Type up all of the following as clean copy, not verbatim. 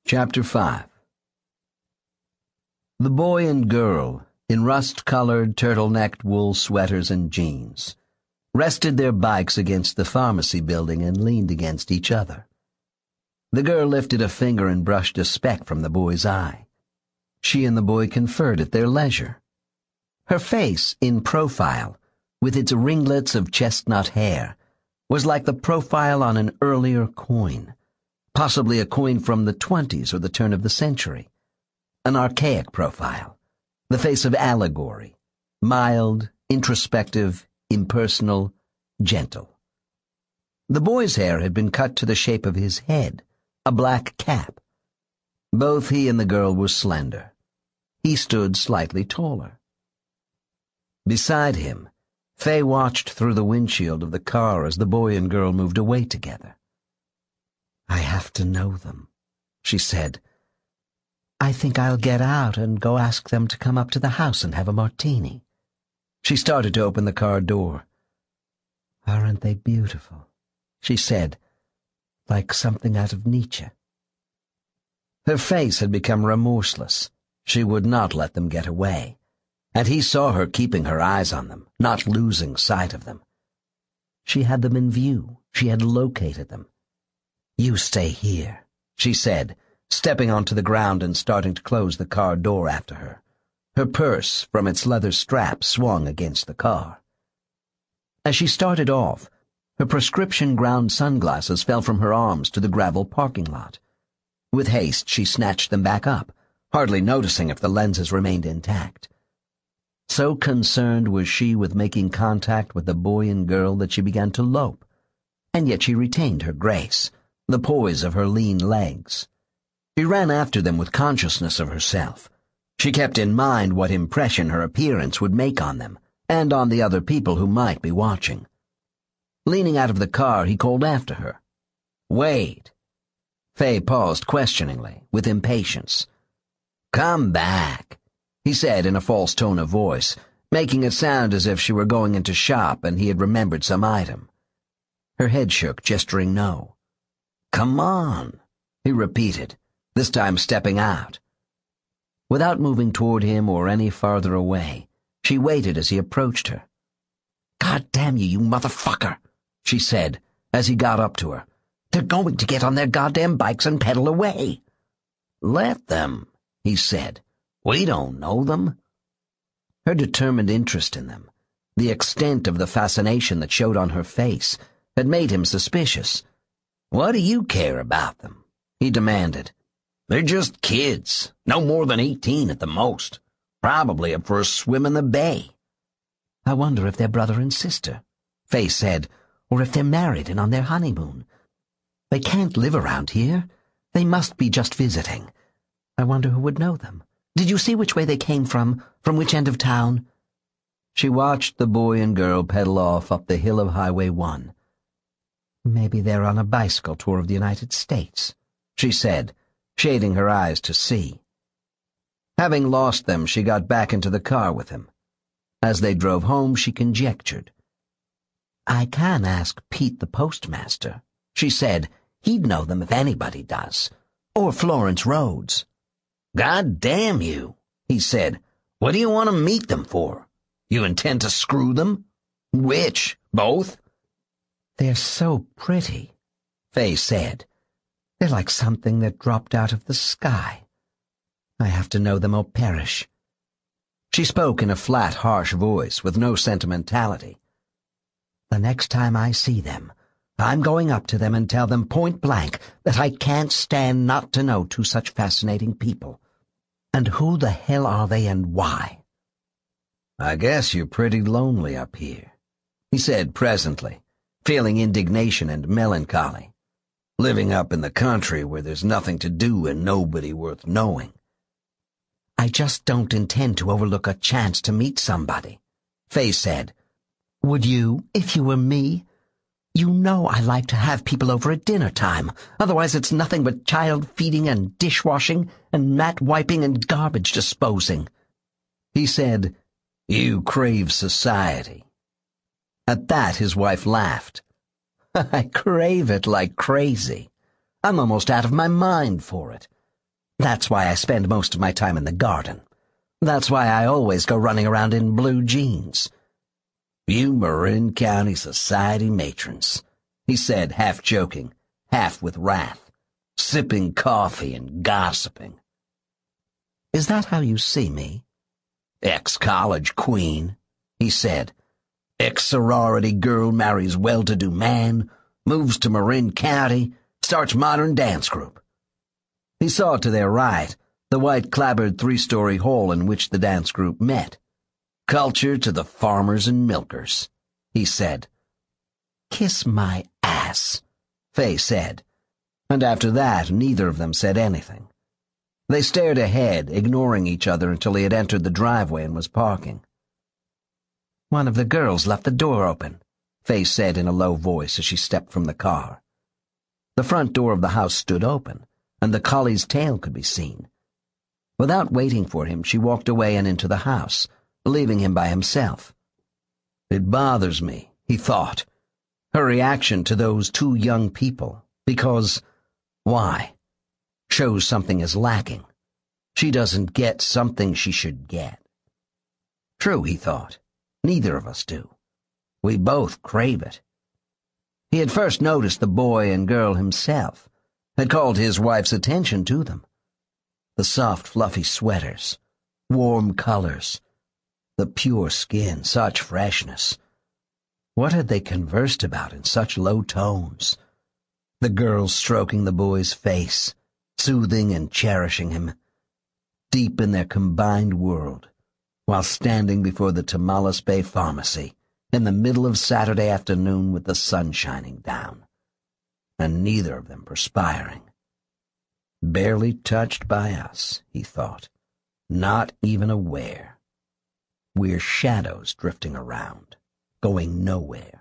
Chapter 5. The boy and girl, in rust-colored, turtle-necked wool sweaters and jeans, rested their bikes against the pharmacy building and leaned against each other. The girl lifted a finger and brushed a speck from the boy's eye. She and the boy conferred at their leisure. Her face, in profile, with its ringlets of chestnut hair, was like the profile on an earlier coin, possibly a coin from the 20s or the turn of the century. An archaic profile, the face of allegory, mild, introspective, impersonal, gentle. The boy's hair had been cut to the shape of his head, a black cap. Both he and the girl were slender. He stood slightly taller. Beside him, Faye watched through the windshield of the car as the boy and girl moved away together. "I have to know them," she said. "I think I'll get out and go ask them to come up to the house and have a martini." She started to open the car door. "Aren't they beautiful?" she said, like something out of Nietzsche. Her face had become remorseless. She would not let them get away, and he saw her keeping her eyes on them, not losing sight of them. She had them in view. She had located them. "You stay here," she said, stepping onto the ground and starting to close the car door after her. Her purse, from its leather strap, swung against the car. As she started off, her prescription-ground sunglasses fell from her arms to the gravel parking lot. With haste, she snatched them back up, hardly noticing if the lenses remained intact. So concerned was she with making contact with the boy and girl that she began to lope, and yet she retained her grace, the poise of her lean legs. She ran after them with consciousness of herself. She kept in mind what impression her appearance would make on them, and on the other people who might be watching. Leaning out of the car, he called after her. "Wait." Faye paused questioningly, with impatience. "Come back," he said in a false tone of voice, making it sound as if she were going into shop and he had remembered some item. Her head shook, gesturing no. "Come on," he repeated, this time stepping out. Without moving toward him or any farther away, she waited as he approached her. "God damn you, you motherfucker," she said, as he got up to her. "They're going to get on their goddamn bikes and pedal away." "Let them," he said. "We don't know them." Her determined interest in them, the extent of the fascination that showed on her face, had made him suspicious. "What do you care about them?" he demanded. "They're just kids, no more than 18 at the most, probably up for a swim in the bay." "I wonder if they're brother and sister," Faye said, "or if they're married and on their honeymoon. They can't live around here. They must be just visiting. I wonder who would know them. Did you see which way they came from which end of town?" She watched the boy and girl pedal off up the hill of Highway 1. "Maybe they're on a bicycle tour of the United States," she said, shading her eyes to see. Having lost them, she got back into the car with him. As they drove home, she conjectured. "I can ask Pete the postmaster," she said. "He'd know them if anybody does. Or Florence Rhodes." "God damn you," he said. "What do you want to meet them for? You intend to screw them? Which? Both?" "They're so pretty," Faye said. "They're like something that dropped out of the sky. I have to know them or perish." She spoke in a flat, harsh voice with no sentimentality. "The next time I see them, I'm going up to them and tell them point blank that I can't stand not to know two such fascinating people. And who the hell are they and why?" "I guess you're pretty lonely up here," he said presently, feeling indignation and melancholy. "Living up in the country where there's nothing to do and nobody worth knowing." "I just don't intend to overlook a chance to meet somebody," Faye said. "Would you, if you were me? You know I like to have people over at dinner time. Otherwise it's nothing but child feeding and dishwashing and mat wiping and garbage disposing." He said, "You crave society." At that his wife laughed. "I crave it like crazy. I'm almost out of my mind for it. That's why I spend most of my time in the garden. That's why I always go running around in blue jeans." "You Marin County society matrons," he said, half joking, half with wrath, "sipping coffee and gossiping." "Is that how you see me?" "Ex-college queen," he said. "Ex-sorority girl marries well-to-do man, moves to Marin County, starts modern dance group." He saw to their right the white-clapboard three-story hall in which the dance group met. "Culture to the farmers and milkers," he said. "Kiss my ass," Faye said, and after that neither of them said anything. They stared ahead, ignoring each other until he had entered the driveway and was parking. "One of the girls left the door open," Faye said in a low voice as she stepped from the car. The front door of the house stood open, and the collie's tail could be seen. Without waiting for him, she walked away and into the house, leaving him by himself. It bothers me, he thought, her reaction to those two young people, because, why? Shows something is lacking. She doesn't get something she should get. True, he thought, neither of us do. We both crave it. He had first noticed the boy and girl himself, had called his wife's attention to them. The soft, fluffy sweaters, warm colors, the pure skin, such freshness. What had they conversed about in such low tones? The girl stroking the boy's face, soothing and cherishing him, deep in their combined world, while standing before the Tamales Bay Pharmacy in the middle of Saturday afternoon with the sun shining down, and neither of them perspiring. Barely touched by us, he thought, not even aware. We're shadows drifting around, going nowhere.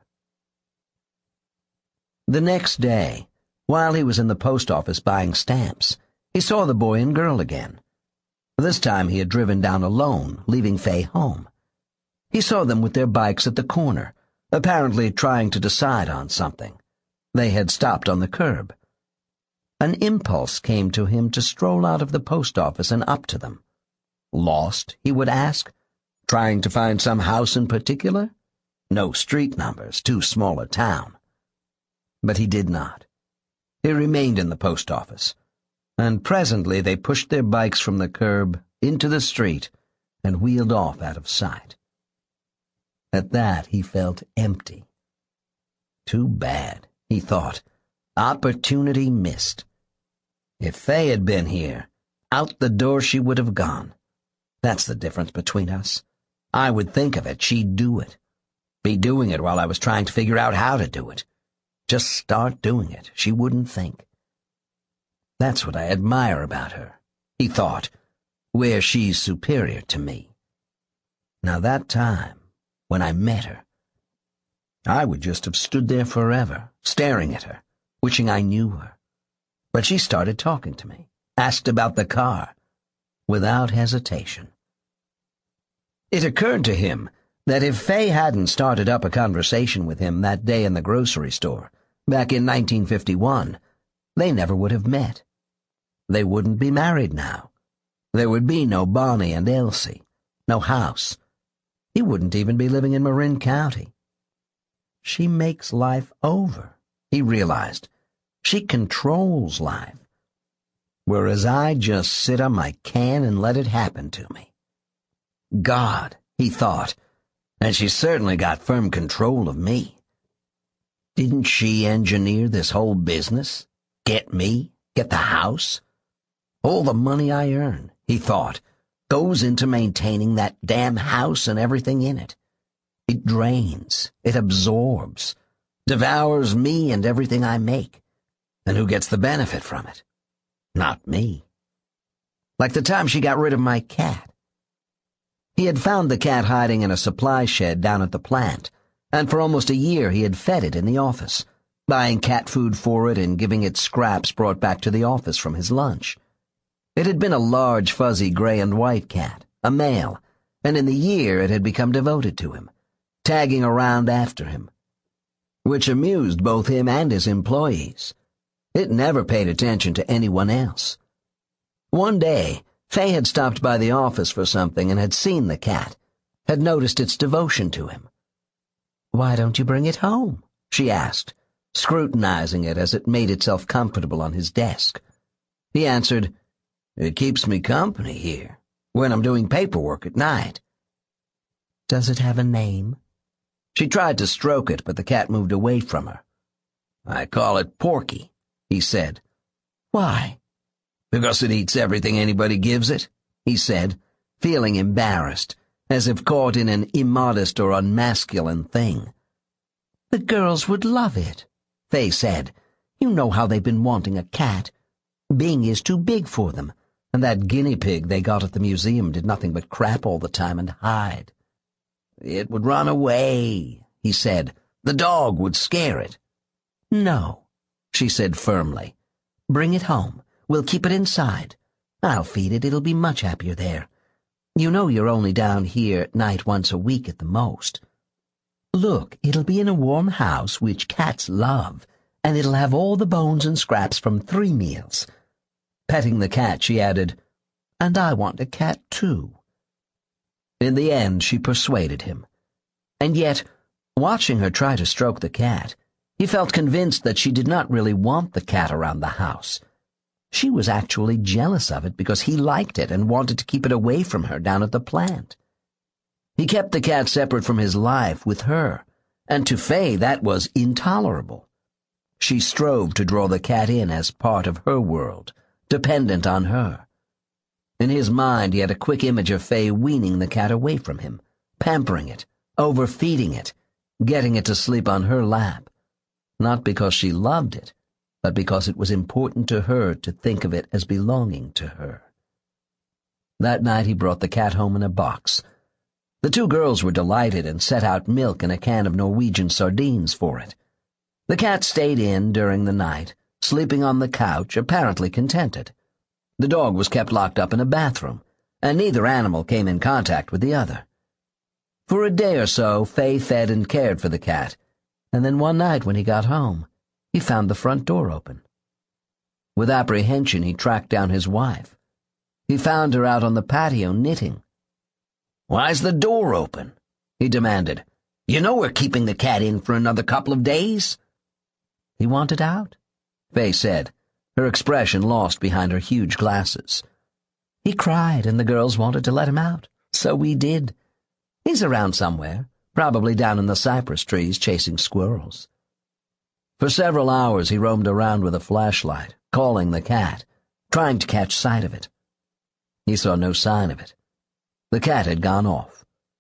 The next day, while he was in the post office buying stamps, he saw the boy and girl again. This time he had driven down alone, leaving Faye home. He saw them with their bikes at the corner, apparently trying to decide on something. They had stopped on the curb. An impulse came to him to stroll out of the post office and up to them. Lost, he would ask, trying to find some house in particular? No street numbers, too small a town. But he did not. He remained in the post office, and presently they pushed their bikes from the curb into the street and wheeled off out of sight. At that he felt empty. Too bad, he thought. Opportunity missed. If Faye had been here, out the door she would have gone. That's the difference between us. I would think of it, she'd do it. Be doing it while I was trying to figure out how to do it. Just start doing it, she wouldn't think. That's what I admire about her, he thought, where she's superior to me. Now that time, when I met her, I would just have stood there forever, staring at her, wishing I knew her. But she started talking to me, asked about the car, without hesitation. It occurred to him that if Faye hadn't started up a conversation with him that day in the grocery store, back in 1951, they never would have met. They wouldn't be married now. There would be no Bonnie and Elsie, no house. He wouldn't even be living in Marin County. She makes life over, he realized. She controls life. Whereas I just sit on my can and let it happen to me. God, he thought, and she certainly got firm control of me. Didn't she engineer this whole business? Get me? Get the house? All the money I earn, he thought, goes into maintaining that damn house and everything in it. It drains, it absorbs, devours me and everything I make. And who gets the benefit from it? Not me. Like the time she got rid of my cat. He had found the cat hiding in a supply shed down at the plant, and for almost a year he had fed it in the office, buying cat food for it and giving it scraps brought back to the office from his lunch. It had been a large, fuzzy gray and white cat, a male, and in the year it had become devoted to him, tagging around after him, which amused both him and his employees. It never paid attention to anyone else. One day, Fay had stopped by the office for something and had seen the cat, had noticed its devotion to him. "Why don't you bring it home?" she asked, scrutinizing it as it made itself comfortable on his desk. He answered, "It keeps me company here, when I'm doing paperwork at night." "Does it have a name?" She tried to stroke it, but the cat moved away from her. "I call it Porky," he said. "Why?" "Because it eats everything anybody gives it," he said, feeling embarrassed, as if caught in an immodest or unmasculine thing. "The girls would love it," Fay said. "You know how they've been wanting a cat. Bing is too big for them, and that guinea pig they got at the museum did nothing but crap all the time and hide." "It would run away," he said. "The dog would scare it." "No," she said firmly. "Bring it home. We'll keep it inside. I'll feed it. It'll be much happier there. You know you're only down here at night once a week at the most. Look, it'll be in a warm house, which cats love, and it'll have all the bones and scraps from 3 meals. Petting the cat, she added, "And I want a cat, too." In the end, she persuaded him. And yet, watching her try to stroke the cat, he felt convinced that she did not really want the cat around the house. She was actually jealous of it because he liked it and wanted to keep it away from her down at the plant. He kept the cat separate from his life with her, and to Fay that was intolerable. She strove to draw the cat in as part of her world, dependent on her. In his mind he had a quick image of Fay weaning the cat away from him, pampering it, overfeeding it, getting it to sleep on her lap, not because she loved it, but because it was important to her to think of it as belonging to her. That night he brought the cat home in a box. The 2 girls were delighted and set out milk and a can of Norwegian sardines for it. The cat stayed in during the night, sleeping on the couch, apparently contented. The dog was kept locked up in a bathroom, and neither animal came in contact with the other. For a day or so, Fay fed and cared for the cat, and then one night when he got home, he found the front door open. With apprehension, he tracked down his wife. He found her out on the patio knitting. "Why's the door open?" he demanded. "You know we're keeping the cat in for another couple of days." "He wanted out," Fay said, her expression lost behind her huge glasses. "He cried, and the girls wanted to let him out, so we did. He's around somewhere, probably down in the cypress trees chasing squirrels." For several hours he roamed around with a flashlight, calling the cat, trying to catch sight of it. He saw no sign of it. The cat had gone off.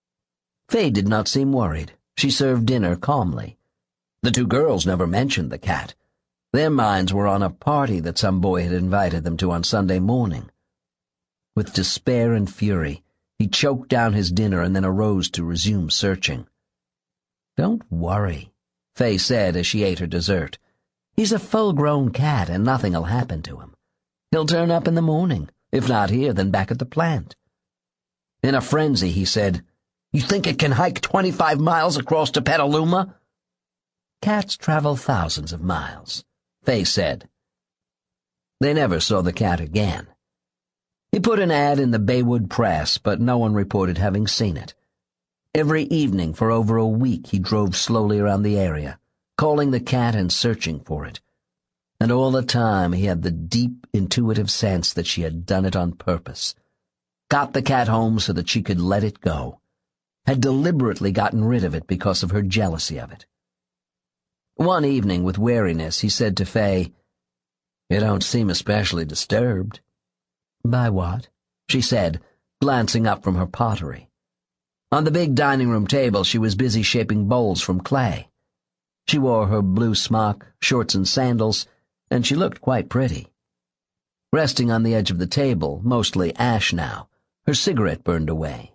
Fay did not seem worried. She served dinner calmly. The 2 girls never mentioned the cat. Their minds were on a party that some boy had invited them to on Sunday morning. With despair and fury, he choked down his dinner and then arose to resume searching. "Don't worry," Fay said as she ate her dessert. "He's a full-grown cat and nothing'll happen to him. He'll turn up in the morning, if not here, then back at the plant." In a frenzy, he said, "You think it can hike 25 miles across to Petaluma?" "Cats travel thousands of miles," Fay said. They never saw the cat again. He put an ad in the Baywood Press, but no one reported having seen it. Every evening for over a week he drove slowly around the area, calling the cat and searching for it. And all the time he had the deep, intuitive sense that she had done it on purpose. Got the cat home so that she could let it go. Had deliberately gotten rid of it because of her jealousy of it. One evening, with wariness, he said to Fay, "You don't seem especially disturbed." "By what?" she said, glancing up from her pottery. On the big dining-room table she was busy shaping bowls from clay. She wore her blue smock, shorts and sandals, and she looked quite pretty. Resting on the edge of the table, mostly ash now, her cigarette burned away.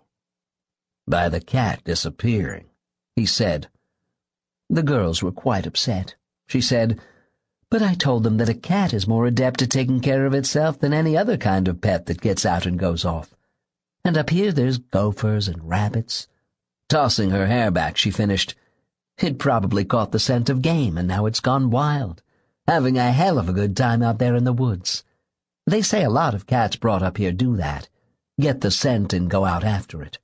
"By the cat disappearing," he said. "The girls were quite upset," she said, "but I told them that a cat is more adept at taking care of itself than any other kind of pet that gets out and goes off. And up here there's gophers and rabbits." Tossing her hair back, she finished, "It probably caught the scent of game, and now it's gone wild, having a hell of a good time out there in the woods. They say a lot of cats brought up here do that, get the scent and go out after it.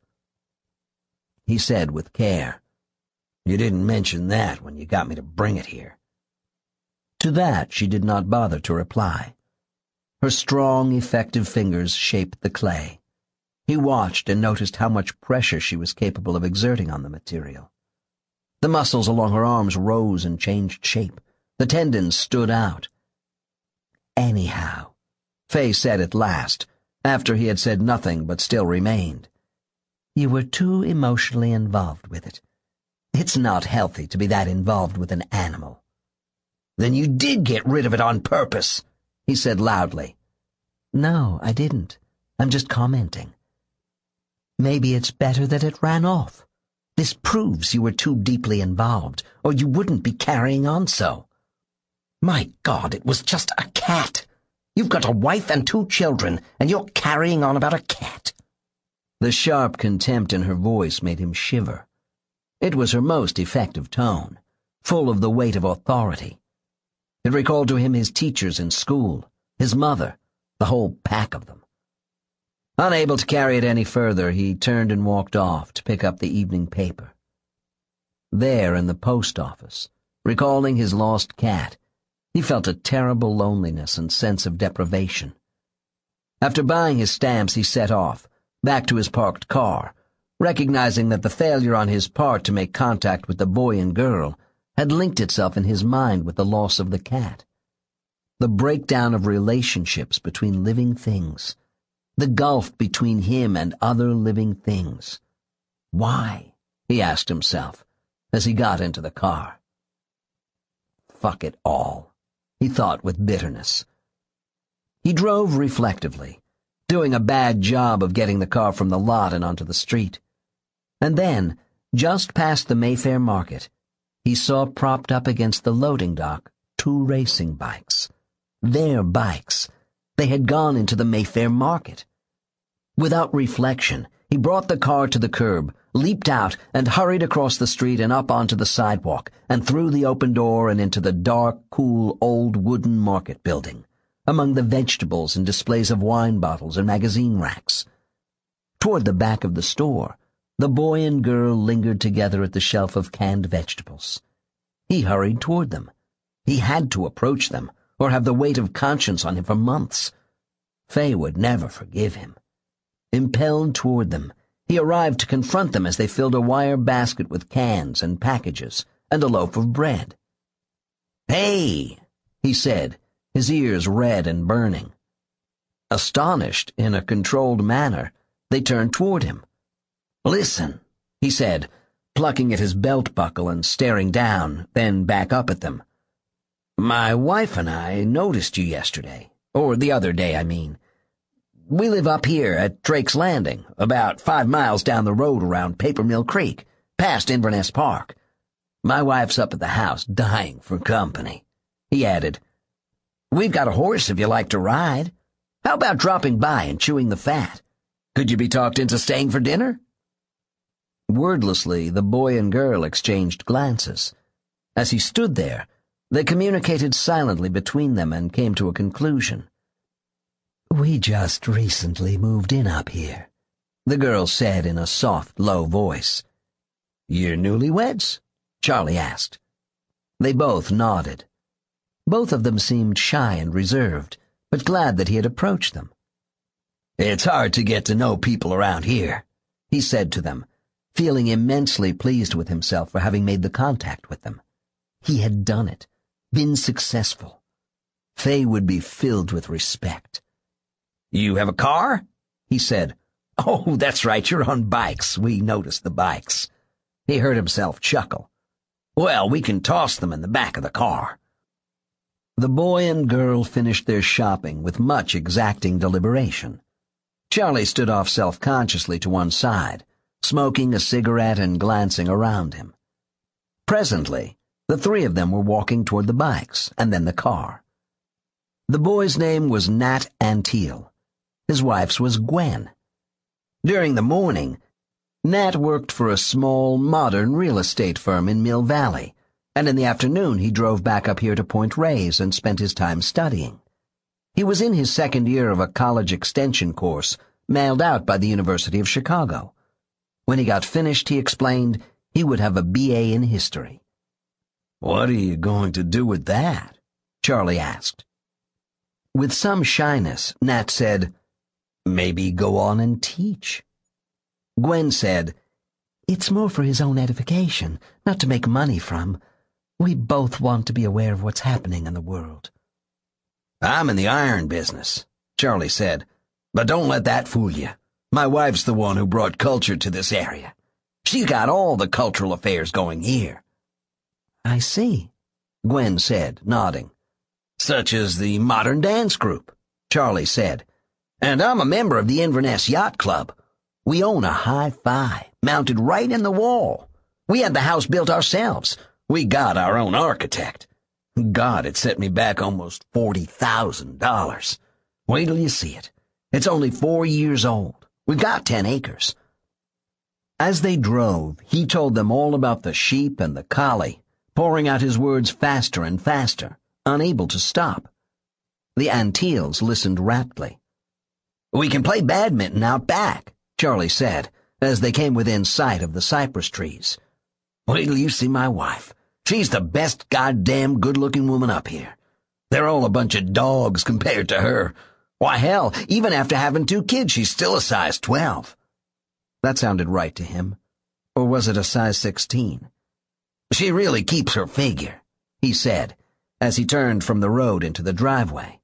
He said with care, "You didn't mention that when you got me to bring it here." To that she did not bother to reply. Her strong, effective fingers shaped the clay. He watched and noticed how much pressure she was capable of exerting on the material. The muscles along her arms rose and changed shape. The tendons stood out. "Anyhow," Faye said at last, after he had said nothing but still remained, "you were too emotionally involved with it. It's not healthy to be that involved with an animal." "Then you did get rid of it on purpose," he said loudly. "No, I didn't. I'm just commenting. Maybe it's better that it ran off. This proves you were too deeply involved, or you wouldn't be carrying on so." "My God, it was just a cat. You've got a wife and 2 children, and you're carrying on about a cat." The sharp contempt in her voice made him shiver. It was her most effective tone, full of the weight of authority. It recalled to him his teachers in school, his mother, the whole pack of them. Unable to carry it any further, he turned and walked off to pick up the evening paper. There in the post office, recalling his lost cat, he felt a terrible loneliness and sense of deprivation. After buying his stamps, he set off, back to his parked car, recognizing that the failure on his part to make contact with the boy and girl had linked itself in his mind with the loss of the cat. The breakdown of relationships between living things, the gulf between him and other living things. Why? He asked himself as he got into the car. Fuck it all, he thought with bitterness. He drove reflectively, doing a bad job of getting the car from the lot and onto the street. And then, just past the Mayfair Market, he saw propped up against the loading dock 2 racing bikes. Their bikes. They had gone into the Mayfair Market. Without reflection, he brought the car to the curb, leaped out, and hurried across the street and up onto the sidewalk, and through the open door and into the dark, cool, old wooden market building, among the vegetables and displays of wine bottles and magazine racks. Toward the back of the store, the boy and girl lingered together at the shelf of canned vegetables. He hurried toward them. He had to approach them, or have the weight of conscience on him for months. Faye would never forgive him. Impelled toward them, he arrived to confront them as they filled a wire basket with cans and packages and a loaf of bread. "Hey," he said, his ears red and burning. Astonished, in a controlled manner, they turned toward him. "Listen," he said, plucking at his belt buckle and staring down, then back up at them. "My wife and I noticed you yesterday, or the other day, I mean. We live up here at Drake's Landing, about 5 miles down the road around Paper Mill Creek, past Inverness Park. My wife's up at the house, dying for company," he added. "We've got a horse if you like to ride. How about dropping by and chewing the fat? Could you be talked into staying for dinner?" Wordlessly, the boy and girl exchanged glances. As he stood there, they communicated silently between them and came to a conclusion. "We just recently moved in up here," the girl said in a soft, low voice. "You're newlyweds?" Charlie asked. They both nodded. Both of them seemed shy and reserved, but glad that he had approached them. "It's hard to get to know people around here," he said to them, feeling immensely pleased with himself for having made the contact with them. He had done it, been successful. Faye would be filled with respect. "You have a car?" he said. "Oh, that's right, you're on bikes. We noticed the bikes." He heard himself chuckle. "Well, we can toss them in the back of the car." The boy and girl finished their shopping with much exacting deliberation. Charlie stood off self-consciously to one side, smoking a cigarette and glancing around him. Presently, the 3 of them were walking toward the bikes, and then the car. The boy's name was Nat Antiel. His wife's was Gwen. During the morning, Nat worked for a small, modern real estate firm in Mill Valley, and in the afternoon he drove back up here to Point Reyes and spent his time studying. He was in his second year of a college extension course mailed out by the University of Chicago. When he got finished, he explained he would have a BA in history. "What are you going to do with that?" Charlie asked. With some shyness, Nat said, "Maybe go on and teach." Gwen said, "It's more for his own edification, not to make money from. We both want to be aware of what's happening in the world." "I'm in the iron business," Charlie said, "but don't let that fool you. My wife's the one who brought culture to this area. She's got all the cultural affairs going here." "I see," Gwen said, nodding. "Such as the Modern Dance Group," Charlie said. "And I'm a member of the Inverness Yacht Club. We own a hi-fi mounted right in the wall. We had the house built ourselves. We got our own architect. God, it set me back almost $40,000. Wait till you see it. It's only 4 years old. We've got 10 acres. As they drove, he told them all about the sheep and the collie, pouring out his words faster and faster, unable to stop. The Antilles listened raptly. "We can play badminton out back," Charlie said, as they came within sight of the cypress trees. "Wait till you see my wife. She's the best goddamn good-looking woman up here. They're all a bunch of dogs compared to her. Why, hell, even after having 2 kids, she's still a size 12. That sounded right to him. Or was it a size 16? "She really keeps her figure," he said, as he turned from the road into the driveway.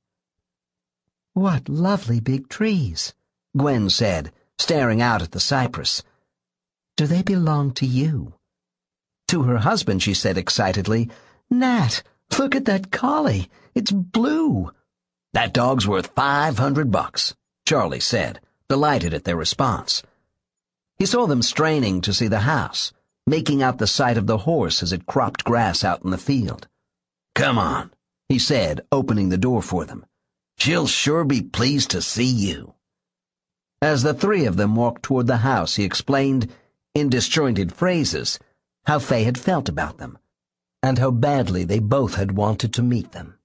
"What lovely big trees," Gwen said, staring out at the cypress. "Do they belong to you?" To her husband, she said excitedly, "Nat, look at that collie. It's blue." "That dog's worth $500, Charlie said, delighted at their response. He saw them straining to see the house, making out the sight of the horse as it cropped grass out in the field. "Come on," he said, opening the door for them. "She'll sure be pleased to see you." As the 3 of them walked toward the house, he explained, in disjointed phrases, how Fay had felt about them, and how badly they both had wanted to meet them.